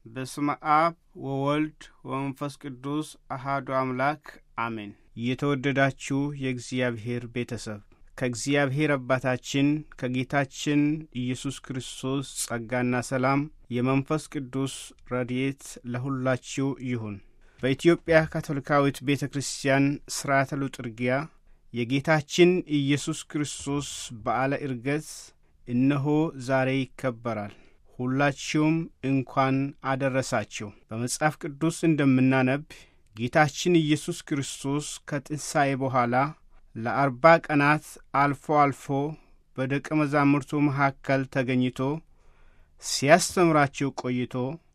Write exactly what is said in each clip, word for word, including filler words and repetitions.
በስመ አብ ወወልድ ወመንፈስ ቅዱስ አሐዱ አምላክ አሜን። የተወደዳችሁ የእግዚአብሔር ቤተሰብ ከእግዚአብሔር አባታችን ከጌታችን ኢየሱስ ክርስቶስ ጸጋና ሰላም የመንፈስ ቅዱስ ረድኤት ለሁላችሁ ይሁን። በኢትዮጵያ ካቶሊካዊት ቤተክርስቲያን ሥርዓተ ሉጥርጊያ የጌታችን ኢየሱስ ክርስቶስ በዓለ ዕርገት እነሆ ዛሬ ይከበራል። ሁላችሁም እንኳን አደረሳችሁ። በመጽሐፍ ቅዱስ እንደምናነብ ጌታችን ኢየሱስ ክርስቶስ ከትንሣኤ በኋላ ለአርባ ቀናት አልፎ አልፎ በደቀ መዛሙርቱ መካከል ተገኝቶ ሲያስተምራቸው ቆይቶ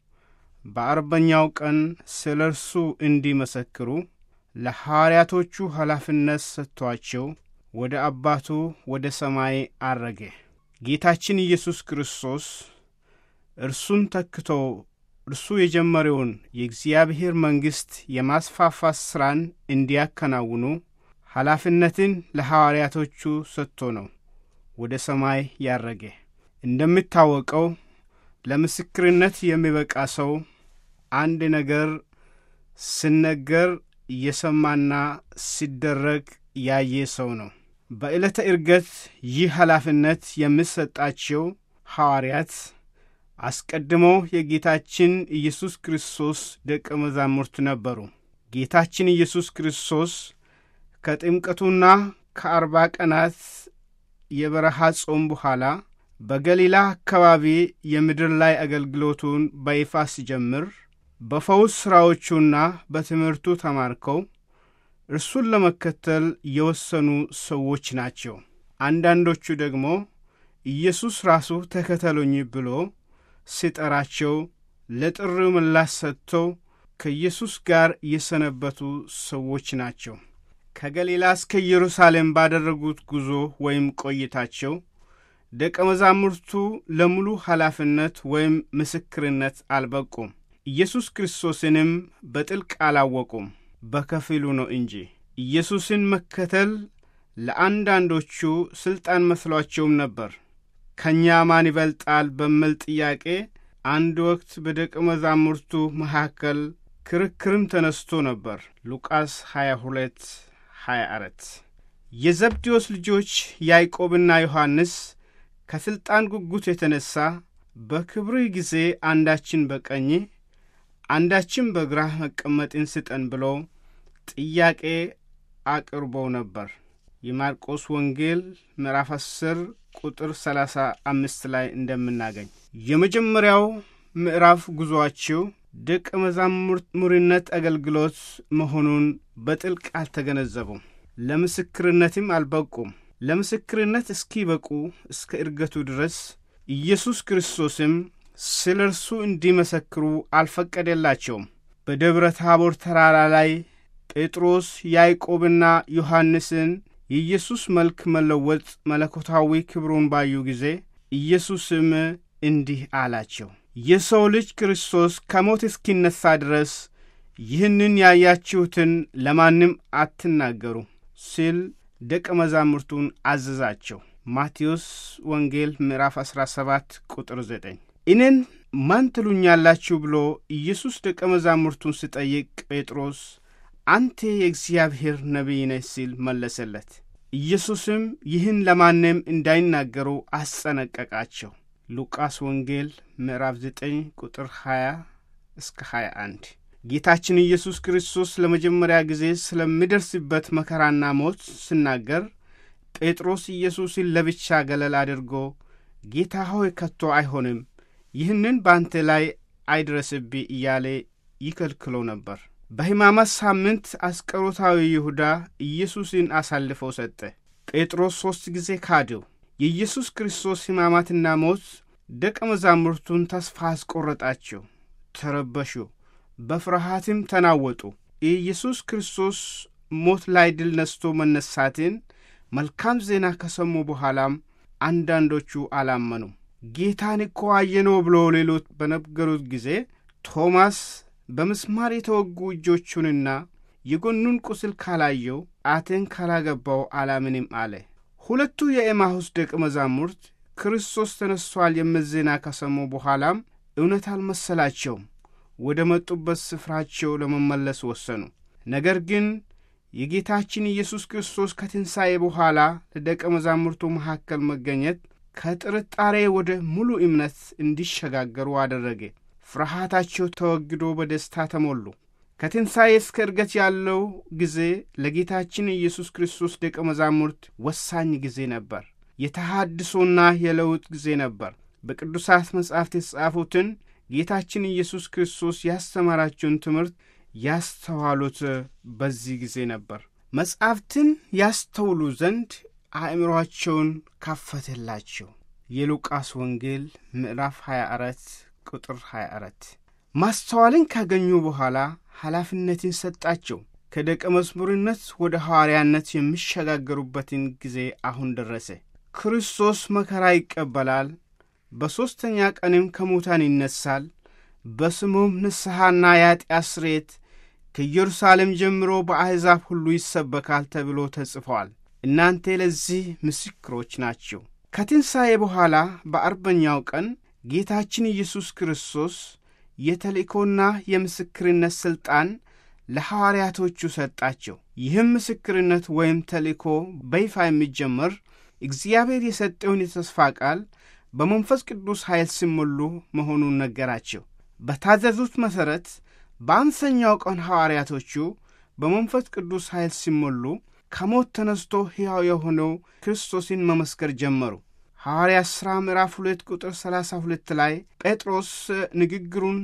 በአርባኛው ቀን ስለ እርሱ እንዲመሰክሩ ለሐዋርያቶቹ ኃላፊነት ሰጥቷቸው ወደ አባቱ ወደ ሰማይ አረገ። ጌታችን ኢየሱስ ክርስቶስ እርሱን ተክቶ እርሱ የጀመረውን የእግዚአብሔር መንግሥት የማስፋፋት ሥራን እንዲያከናውኑ ኃላፊነትን ለሐዋርያቶቹ ሰጥቶ ነው ወደ ሰማይ ያረገ። እንደሚታወቀው ለምስክርነት የሚበቃ ሰው አንድ ነገር ሲነገር የሰማና ሲደረግ ያየ ሰው ነው። በዕለተ ዕርገት ይህ ኃላፊነት የሚሰጣቸው ሐዋርያት አስቀድመው የጌታችን ኢየሱስ ክርስቶስ ደቀ መዛሙርት ነበሩ። ጌታችን ኢየሱስ ክርስቶስ ከጥምቀቱና ከአርባ ቀናት የበረሃ ጾም በኋላ በገሊላ አካባቢ የምድር ላይ አገልግሎቱን በይፋ ሲጀምር በፈውስ ሥራዎቹና በትምህርቱ ተማርከው እርሱን ለመከተል የወሰኑ ሰዎች ናቸው። አንዳንዶቹ ደግሞ ኢየሱስ ራሱ ተከተሉኝ ብሎ ሲጠራቸው ለጥሪው ምላሽ ሰጥተው ከኢየሱስ ጋር የሰነበቱ ሰዎች ናቸው። ከገሊላ እስከ ኢየሩሳሌም ባደረጉት ጉዞ ወይም ቆይታቸው ደቀ መዛሙርቱ ለሙሉ ኃላፊነት ወይም ምስክርነት አልበቁም። ኢየሱስ ክርስቶስንም በጥልቅ አላወቁም፣ በከፊሉ ነው እንጂ። ኢየሱስን መከተል ለአንዳንዶቹ ሥልጣን መስሏቸውም ነበር። ከእኛ ማን ይበልጣል በሚል ጥያቄ አንድ ወቅት በደቀ መዛሙርቱ መካከል ክርክርም ተነስቶ ነበር። ሉቃስ ሀያ ሁለት ሀያ አራት የዘብዴዎስ ልጆች ያዕቆብና ዮሐንስ ከሥልጣን ጉጉት የተነሣ በክብርህ ጊዜ አንዳችን በቀኝ አንዳችን በግራህ መቀመጥን ስጠን ብሎ ጥያቄ አቅርበው ነበር። የማርቆስ ወንጌል ምዕራፍ አስር ቁጥር ሰላሳ አምስት ላይ እንደምናገኝ የመጀመሪያው ምዕራፍ ጉዞአቸው ደቀ መዛሙርትነት አገልግሎት መሆኑን በጥልቅ አልተገነዘቡም። ለምስክርነትም አልበቁም። ለምስክርነት እስኪበቁ እስከ ዕርገቱ ድረስ ኢየሱስ ክርስቶስም ስለ እርሱ እንዲመሰክሩ አልፈቀደላቸውም። በደብረ ታቦር ተራራ ላይ ጴጥሮስ ያዕቆብና ዮሐንስን የኢየሱስ መልክ መለወጥ መለኮታዊ ክብሩን ባዩ ጊዜ ኢየሱስም እንዲህ አላቸው፣ የሰው ልጅ ክርስቶስ ከሞት እስኪነሣ ድረስ ይህንን ያያችሁትን ለማንም አትናገሩ ሲል ደቀ መዛሙርቱን አዘዛቸው። ማቴዎስ ወንጌል ምዕራፍ አስራ ሰባት ቁጥር ዘጠኝ እኔን ማን ትሉኛላችሁ ብሎ ኢየሱስ ደቀ መዛሙርቱን ሲጠይቅ ጴጥሮስ አንተ የእግዚአብሔር ነቢይ ነህ ሲል መለሰለት። ኢየሱስም ይህን ለማንም እንዳይናገሩ አስጠነቀቃቸው። ሉቃስ ወንጌል ምዕራፍ ዘጠኝ ቁጥር ሀያ እስከ ሀያ አንድ ጌታችን ኢየሱስ ክርስቶስ ለመጀመሪያ ጊዜ ስለሚደርስበት መከራና ሞት ሲናገር ጴጥሮስ ኢየሱስን ለብቻ ገለል አድርጎ ጌታ ሆይ ከቶ አይሆንም፣ ይህንን በአንተ ላይ አይድረስብህ እያለ ይከልክለው ነበር። በሕማማት ሳምንት አስቆሮታዊ ይሁዳ ኢየሱስን አሳልፈው ሰጠ። ጴጥሮስ ሦስት ጊዜ ካደው። የኢየሱስ ክርስቶስ ሕማማትና ሞት ደቀ መዛሙርቱን ተስፋ አስቆረጣቸው፣ ተረበሹ፣ በፍርሃትም ተናወጡ። የኢየሱስ ክርስቶስ ሞት ላይ ድል ነስቶ መነሳትን መልካም ዜና ከሰሙ በኋላም አንዳንዶቹ አላመኑም። ጌታን እኮ አየነው ብሎ ሌሎች በነገሩት ጊዜ ቶማስ በምስማር የተወጉ እጆቹንና የጎኑን ቁስል ካላየው አቴን ካላገባው አላምንም አለ። ሁለቱ የኤማሁስ ደቀ መዛሙርት ክርስቶስ ተነስቷል የሚል ዜና ከሰሙ በኋላም እውነት አልመሰላቸውም። ወደ መጡበት ስፍራቸው ለመመለስ ወሰኑ። ነገር ግን የጌታችን ኢየሱስ ክርስቶስ ከትንሣኤ በኋላ ለደቀ መዛሙርቱ መካከል መገኘት ከጥርጣሬ ወደ ሙሉ እምነት እንዲሸጋገሩ አደረገ። ፍርሃታቸው ተወግዶ በደስታ ተሞሉ። ከትንሣኤ እስከ ዕርገት ያለው ጊዜ ለጌታችን ኢየሱስ ክርስቶስ ደቀ መዛሙርት ወሳኝ ጊዜ ነበር። የተሃድሶና የለውጥ ጊዜ ነበር። በቅዱሳት መጻሕፍት የተጻፉትን ጌታችን ኢየሱስ ክርስቶስ ያስተማራቸውን ትምህርት ያስተዋሉት በዚህ ጊዜ ነበር። መጻሕፍትን ያስተውሉ ዘንድ አእምሮአቸውን ከፈተላቸው። የሉቃስ ወንጌል ምዕራፍ ሃያ አራት ቁጥር ሃያ አራት። ማስተዋልን ካገኙ በኋላ ኃላፊነትን ሰጣቸው። ከደቀ መዝሙርነት ወደ ሐዋርያነት የሚሸጋገሩበትን ጊዜ አሁን ደረሰ። ክርስቶስ መከራ ይቀበላል፣ በሦስተኛ ቀንም ከሙታን ይነሳል፣ በስሙም ንስሐና የኃጢአት ስርየት ከኢየሩሳሌም ጀምሮ በአሕዛብ ሁሉ ይሰበካል ተብሎ ተጽፏል። እናንተ ለዚህ ምስክሮች ናቸው። ከትንሣኤ በኋላ በአርበኛው ቀን ጌታችን ኢየሱስ ክርስቶስ የተልእኮና የምስክርነት ሥልጣን ለሐዋርያቶቹ ሰጣቸው። ይህም ምስክርነት ወይም ተልእኮ በይፋ የሚጀመር እግዚአብሔር የሰጠውን የተስፋ ቃል በመንፈስ ቅዱስ ኃይል ሲሞሉ መሆኑን ነገራቸው። በታዘዙት መሠረት በአምሳኛው ቀን ሐዋርያቶቹ በመንፈስ ቅዱስ ኃይል ሲሞሉ ከሞት ተነስቶ ሕያው የሆነው ክርስቶስን መመስከር ጀመሩ። ሐዋርያት ሥራ ምዕራፍ ሁለት ቁጥር ሰላሳ ሁለት ላይ ጴጥሮስ ንግግሩን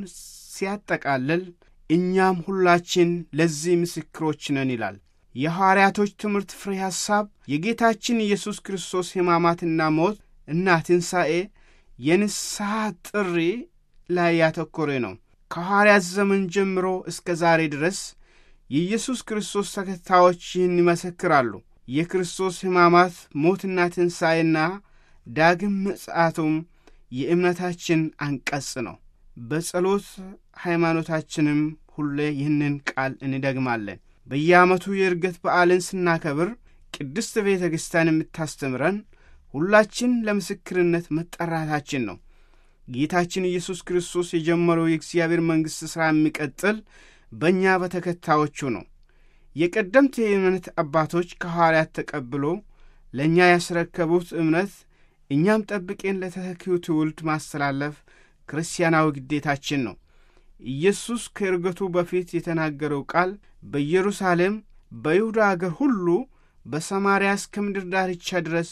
ሲያጠቃልል እኛም ሁላችን ለዚህ ምስክሮች ነን ይላል። የሐዋርያቶች ትምህርት ፍሬ ሐሳብ የጌታችን ኢየሱስ ክርስቶስ ሕማማትና ሞት እና ትንሣኤ የንስሐ ጥሪ ላይ ያተኮረ ነው። ከሐዋርያት ዘመን ጀምሮ እስከ ዛሬ ድረስ የኢየሱስ ክርስቶስ ተከታዮች ይህን ይመሰክራሉ። የክርስቶስ ሕማማት ሞትና ትንሣኤና ዳግም ምጽአቱም የእምነታችን አንቀጽ ነው። በጸሎት ሃይማኖታችንም ሁሌ ይህንን ቃል እንደግማለን። በየዓመቱ የዕርገት በዓልን ስናከብር ቅድስት ቤተ ክርስቲያን የምታስተምረን ሁላችን ለምስክርነት መጠራታችን ነው። ጌታችን ኢየሱስ ክርስቶስ የጀመረው የእግዚአብሔር መንግሥት ሥራ የሚቀጥል በእኛ በተከታዮቹ ነው። የቀደምት የእምነት አባቶች ከሐዋርያት ተቀብሎ ለእኛ ያስረከቡት እምነት እኛም ጠብቄን ለተተኪው ትውልድ ማስተላለፍ ክርስቲያናዊ ግዴታችን ነው። ኢየሱስ ከዕርገቱ በፊት የተናገረው ቃል በኢየሩሳሌም፣ በይሁዳ አገር ሁሉ፣ በሰማርያ እስከ ምድር ዳርቻ ድረስ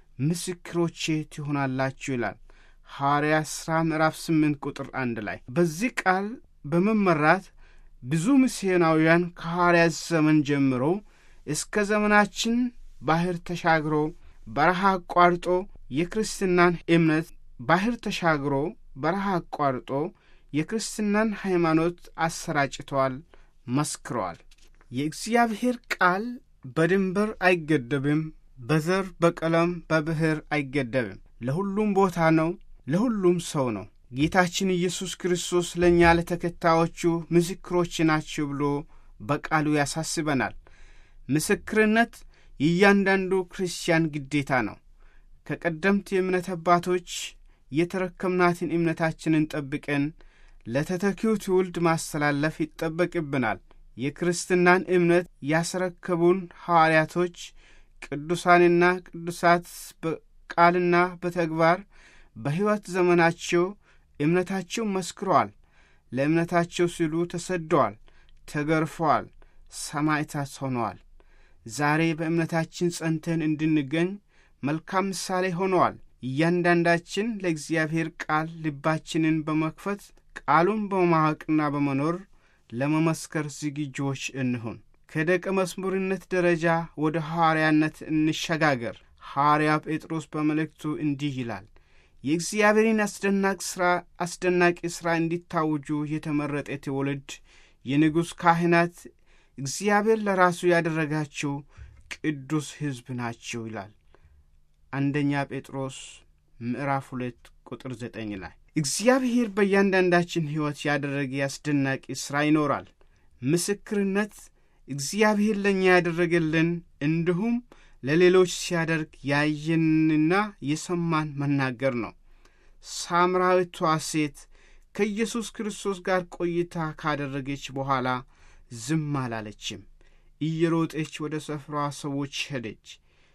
ምስክሮቼ ትሆናላችሁ ይላል። ሐዋርያት ሥራ ምዕራፍ ስምንት ቁጥር አንድ ላይ። በዚህ ቃል በመመራት ብዙ ሚስዮናውያን ከሐዋርያት ዘመን ጀምሮ እስከ ዘመናችን ባህር ተሻግሮ በረሃ አቋርጦ የክርስትናን እምነት ባህር ተሻግሮ በረሃ አቋርጦ የክርስትናን ሃይማኖት አሰራጭተዋል፣ መስክረዋል። የእግዚአብሔር ቃል በድንበር አይገደብም፣ በዘር በቀለም በብሔር አይገደብም። ለሁሉም ቦታ ነው፣ ለሁሉም ሰው ነው። ጌታችን ኢየሱስ ክርስቶስ ለእኛ ለተከታዮቹ ምስክሮች ናቸው ብሎ በቃሉ ያሳስበናል። ምስክርነት የእያንዳንዱ ክርስቲያን ግዴታ ነው። ከቀደምት የእምነት አባቶች የተረከምናትን እምነታችንን ጠብቀን ለተተኪው ትውልድ ማስተላለፍ ይጠበቅብናል። የክርስትናን እምነት ያስረከቡን ሐዋርያቶች ቅዱሳንና ቅዱሳት በቃልና በተግባር በሕይወት ዘመናቸው እምነታቸው መስክረዋል። ለእምነታቸው ሲሉ ተሰደዋል፣ ተገርፈዋል፣ ሰማዕታት ሆነዋል። ዛሬ በእምነታችን ጸንተን እንድንገኝ መልካም ምሳሌ ሆነዋል። እያንዳንዳችን ለእግዚአብሔር ቃል ልባችንን በመክፈት ቃሉን በማወቅና በመኖር ለመመስከር ዝግጁዎች እንሁን። ከደቀ መዝሙርነት ደረጃ ወደ ሐዋርያነት እንሸጋገር። ሐዋርያ ጴጥሮስ በመልእክቱ እንዲህ ይላል፣ የእግዚአብሔርን አስደናቂ ሥራ አስደናቂ ሥራ እንዲታውጁ የተመረጠ ትውልድ፣ የንጉሥ ካህናት፣ እግዚአብሔር ለራሱ ያደረጋቸው ቅዱስ ሕዝብ ናቸው ይላል። አንደኛ ጴጥሮስ ምዕራፍ ሁለት ቁጥር ዘጠኝ ላይ። እግዚአብሔር በእያንዳንዳችን ሕይወት ያደረገ አስደናቂ ሥራ ይኖራል። ምስክርነት እግዚአብሔር ለእኛ ያደረገልን እንዲሁም ለሌሎች ሲያደርግ ያየንና የሰማን መናገር ነው። ሳምራዊቷ ሴት ከኢየሱስ ክርስቶስ ጋር ቆይታ ካደረገች በኋላ ዝም አላለችም። እየሮጠች ወደ ስፍራዋ ሰዎች ሄደች።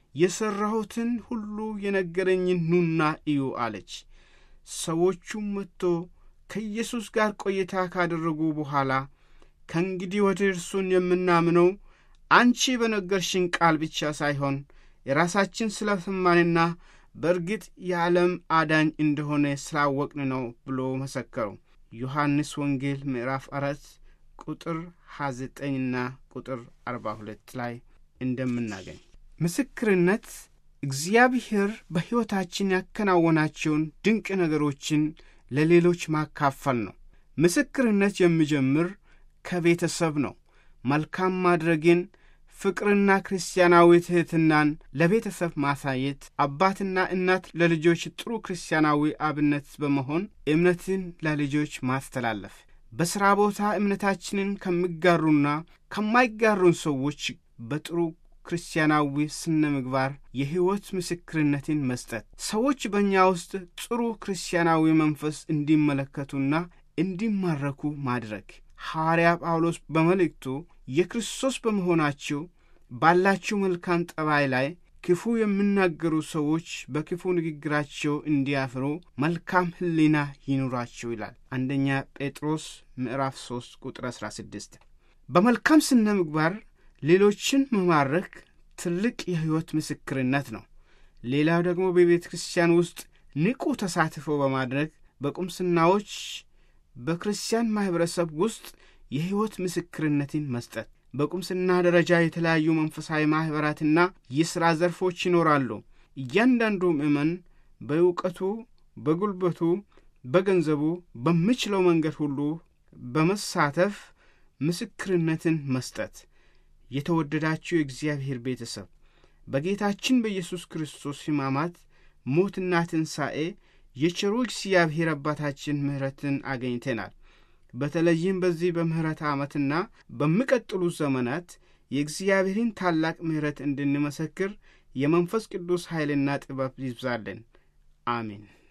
የሠራሁትን ሁሉ የነገረኝን ኑና እዩ አለች። ሰዎቹም መጥቶ ከኢየሱስ ጋር ቆይታ ካደረጉ በኋላ ከእንግዲህ ወደ እርሱን የምናምነው አንቺ በነገርሽን ቃል ብቻ ሳይሆን የራሳችን ስለሰማንና በእርግጥ የዓለም አዳኝ እንደሆነ ስላወቅን ነው ብሎ መሰከሩ። ዮሐንስ ወንጌል ምዕራፍ አራት ቁጥር ሃያ ዘጠኝና ቁጥር አርባ ሁለት ላይ እንደምናገኝ ምስክርነት እግዚአብሔር በሕይወታችን ያከናወናቸውን ድንቅ ነገሮችን ለሌሎች ማካፈል ነው። ምስክርነት የሚጀምር ከቤተሰብ ነው። መልካም ማድረግን፣ ፍቅርና ክርስቲያናዊ ትሕትናን ለቤተሰብ ማሳየት፣ አባትና እናት ለልጆች ጥሩ ክርስቲያናዊ አብነት በመሆን እምነትን ለልጆች ማስተላለፍ፣ በሥራ ቦታ እምነታችንን ከሚጋሩና ከማይጋሩን ሰዎች በጥሩ ክርስቲያናዊ ስነ ምግባር የሕይወት ምስክርነትን መስጠት፣ ሰዎች በእኛ ውስጥ ጥሩ ክርስቲያናዊ መንፈስ እንዲመለከቱና እንዲማረኩ ማድረግ። ሐዋርያ ጳውሎስ በመልእክቱ የክርስቶስ በመሆናቸው ባላቸው መልካም ጠባይ ላይ ክፉ የሚናገሩ ሰዎች በክፉ ንግግራቸው እንዲያፍሩ መልካም ሕሊና ይኑራቸው ይላል። አንደኛ ጴጥሮስ ምዕራፍ ሦስት ቁጥር አሥራ ስድስት። በመልካም ስነ ምግባር ሌሎችን መማረክ ትልቅ የሕይወት ምስክርነት ነው። ሌላው ደግሞ በቤተ ክርስቲያን ውስጥ ንቁ ተሳትፎ በማድረግ በቁምስናዎች በክርስቲያን ማኅበረሰብ ውስጥ የሕይወት ምስክርነትን መስጠት። በቁምስና ደረጃ የተለያዩ መንፈሳዊ ማኅበራትና የሥራ ዘርፎች ይኖራሉ። እያንዳንዱ ምእመን በእውቀቱ፣ በጉልበቱ፣ በገንዘቡ በሚችለው መንገድ ሁሉ በመሳተፍ ምስክርነትን መስጠት። የተወደዳችሁ የእግዚአብሔር ቤተሰብ በጌታችን በኢየሱስ ክርስቶስ ሕማማት ሞትና ትንሣኤ የቸሩ እግዚአብሔር አባታችን ምሕረትን አገኝተናል። በተለይም በዚህ በምሕረት ዓመትና በሚቀጥሉት ዘመናት የእግዚአብሔርን ታላቅ ምሕረት እንድንመሰክር የመንፈስ ቅዱስ ኃይልና ጥበብ ይብዛልን። አሜን።